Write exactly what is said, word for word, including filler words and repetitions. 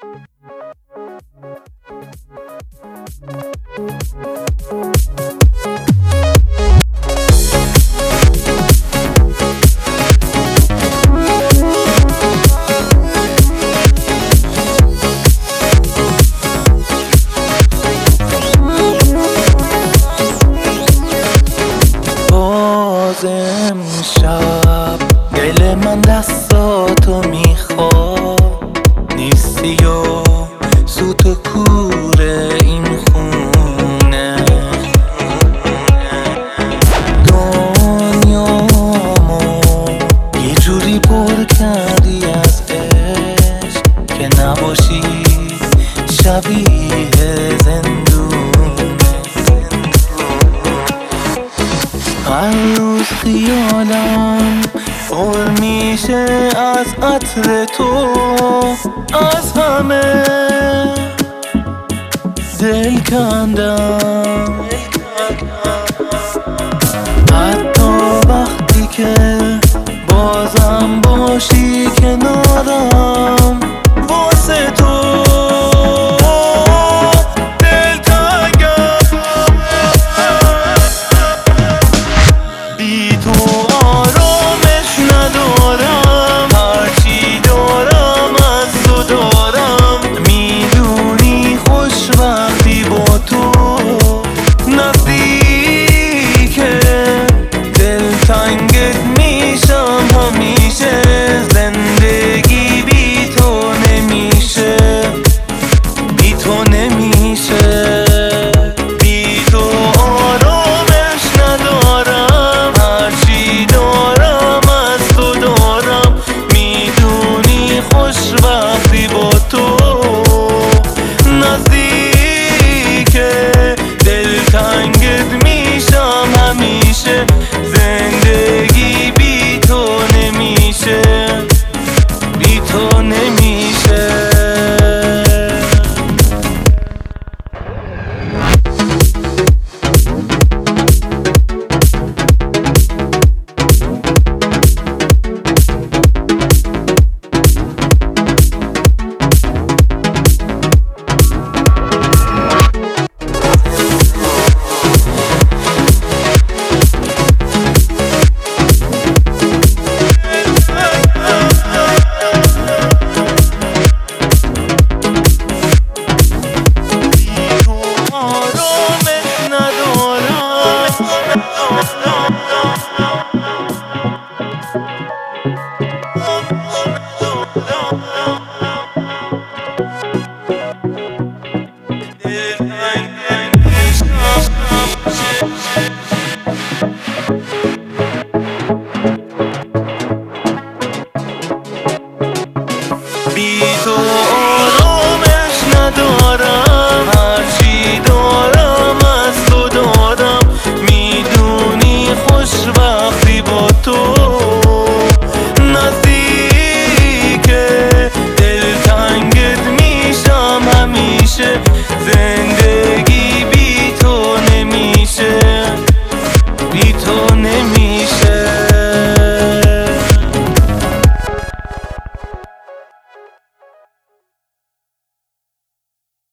باز امشب دل من دستاتو میخواد، نیستی و سوت و کور این خونه. دنیامو یه جوری پر کردی از عشق که نباشی شبیه زندونه. هر روز خیالم پر میشه از عطر تو، از همه دل کندم. حتی وقتی که بازم باشی کنارم، واسه تو دل تنگم. بی تو آرامش ندارم، هرچی دارم از تو دارم. میدونی خوش وقتی با تو نزدیکه، دلتنگت میشم همیشه. زندگی بی تو نمیشه، بی تو نمیشه. بی تو آرامش ندارم، هرچی دارم از تو دارم. میدونی خوش وقتی با تو نزدیکه، دلتنگت میشم همیشه. زندگی بی تو نمیشه، بی تو نمیشه. No, no, no, no.